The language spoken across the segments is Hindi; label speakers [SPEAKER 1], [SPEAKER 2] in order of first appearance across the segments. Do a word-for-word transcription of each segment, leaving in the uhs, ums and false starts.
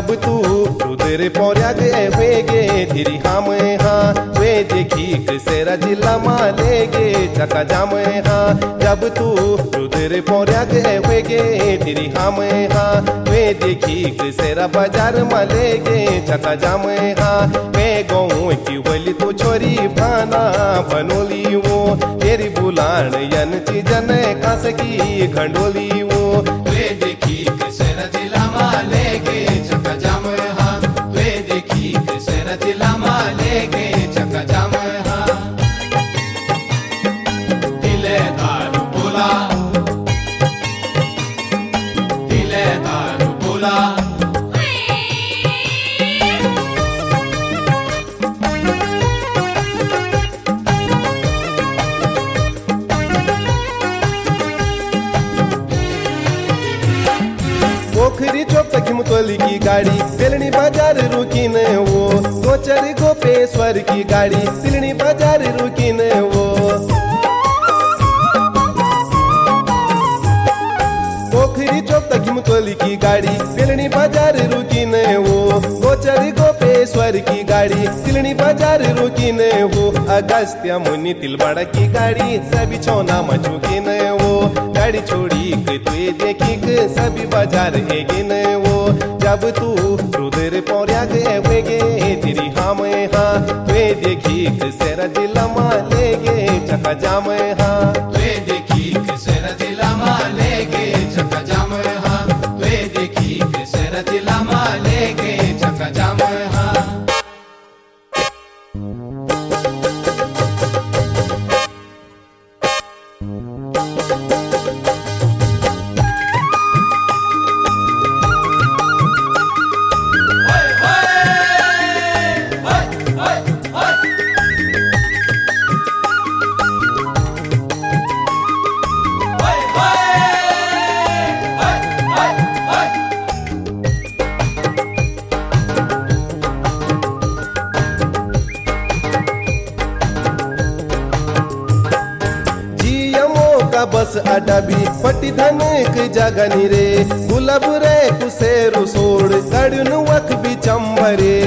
[SPEAKER 1] जब तू रुदर पोर्याग वेगे तिरी हम हाँ वे देखी सेरा जिला मालेगे चका जाम हाँ जब तू रुदर पोर्याग वेगे तिरी हम हाँ वे देखी सेरा बाजार मालेगे चका जाम हाँ वे गाँव की बोली तो छोरी भाना बनोली वो तेरी बुलान यन चीजन कांस की खंडोली वो वे देखी सेरा जिला मालेगे चका जाम हाँ वे देखी सेरा जिला मालेगे चका जाम हाँ दिलेदार बोला दिलेदार बोला पोखरी चौक तक हिमतोली की गाड़ी बेलनी बाजार रुकी न वो गोचर गोपेश्वर की गाड़ी तिलनी बाजार रुकी न वो पोखरी चौक तक हिमतोली की गाड़ी बेलनी बाजार रुकी न वो गोचर गोपेश्वर की गाड़ी तिलनी बाजार रुकी न वो अगस्त्य मुनि तिलवाड़ा की गाड़ी सभी छौना मचुकी न वो गाड़ी छोड़ी के तुए देखी के सभी बाजार हेगे न वो जब तू रुदर पोर्याग वेगे तेरी हम हाँ तुए देखी के सेरा जिला मालेगे चका जाम हाँ तुए देखी के सेरा जिला मालेगे चका जाम हाँ तुए देखी के सेरा जिला मालेगे चका जाम हाँ बस अड्डा भी पट्टी धनक जगनी रे गुलाब रे कुसेरु सोड़ कड़न वक भी चंबरे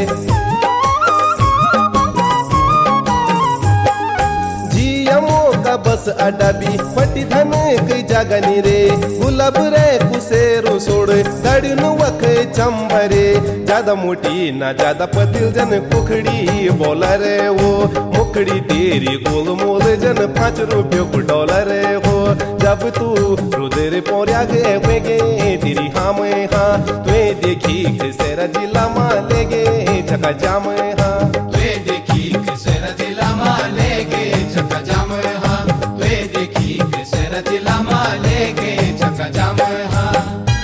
[SPEAKER 1] जियमो का बस अड्डा भी पट्टी धनक जगनी रे गुलाब रे कुसेरु सोड़ कड़न वक चंबरे ज्यादा मोटी ना ज्यादा पतिल जन कुखड़ी बोला रे वो मुखड़ी तेरी गोल मोल जन पाँच रुपये को डॉलर हो जब तू रुदर पोर्याग वेगे तेरी हम हाँ तुए देखी सेरा जिला मालेगे चका जाम हाँ तुए देखी सेरा जिला मालेगे चका जाम हाँ तुए देखी सेरा जिला मालेगे चका जाम हाँ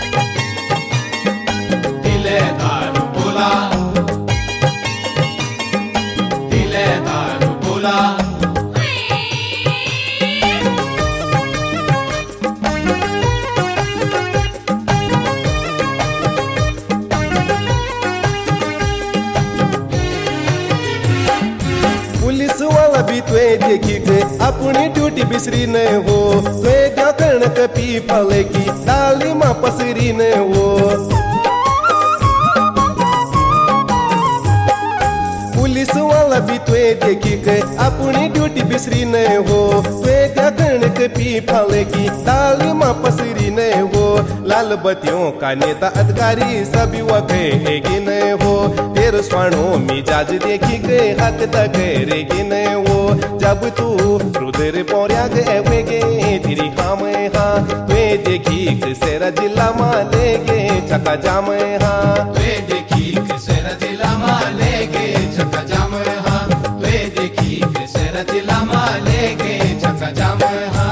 [SPEAKER 1] दिलेदार बोला दिलेदार बोला पुलिस वाला भी तुए देखी के अपनी ड्यूटी बिसरी न हो तुए क्या कर्ण कपी फले की डाली माँ पसरी न हो पुलिस वाला भी तुए देखी के अपनी ड्यूटी बिसरी न हो तुए क्या कर्ण कपी फले की डाली माँ पसरी न हो लाल बत्तियों का नेता अधिकारी सभी वही न हो तेरे स्वाणों मिजाज देखी के हाथ तक रेगी न हो जब तू रुदर पोर्याग वेगे तेरी हम हाँ तुए देखी सेरा जिला मालेगे चका जाम हाँ तुए देखी सेरा जिला मालेगे चका जाम हाँ तुए देखी सेरा जिला मालेगे चका जाम हाँ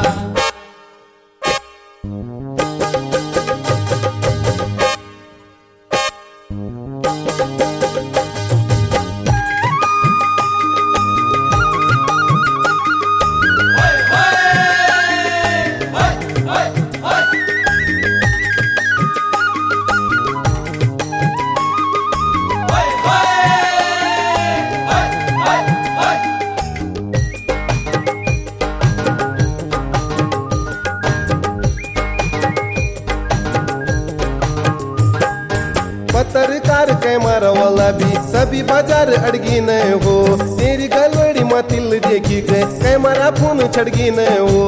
[SPEAKER 1] कैमरा वाला भी सभी बाजार अड़गी न हो। तेरी गलवड़ी में तिल देखी के कैमरा फोन छड़गी न हो।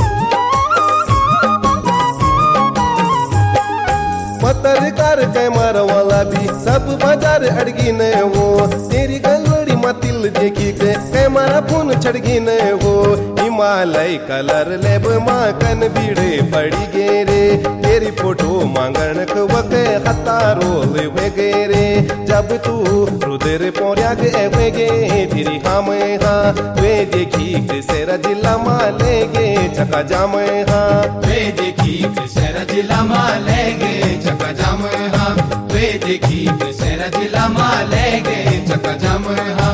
[SPEAKER 1] पत्रकार कैमरा वाला भी सब बाजार अड़गी न हो। तेरी गलवड़ी में तिल देखी के कैमरा फोन छड़गी न हो। हिमालय कलर लेब माकन बीड़े पड़ी गे रे। तेरी फोटो मांगण वके हतारो वे गे रे। जब तू रुदर पोर्या गे वे गे तेरी हम हाँ वे देखी के सेरा जिला माले गे चका जाम हाँ।
[SPEAKER 2] वे देखी के सेरा जिला माले गे चका जाम हाँ। वे देखी के सेरा जिला माले गे चका जाम हाँ।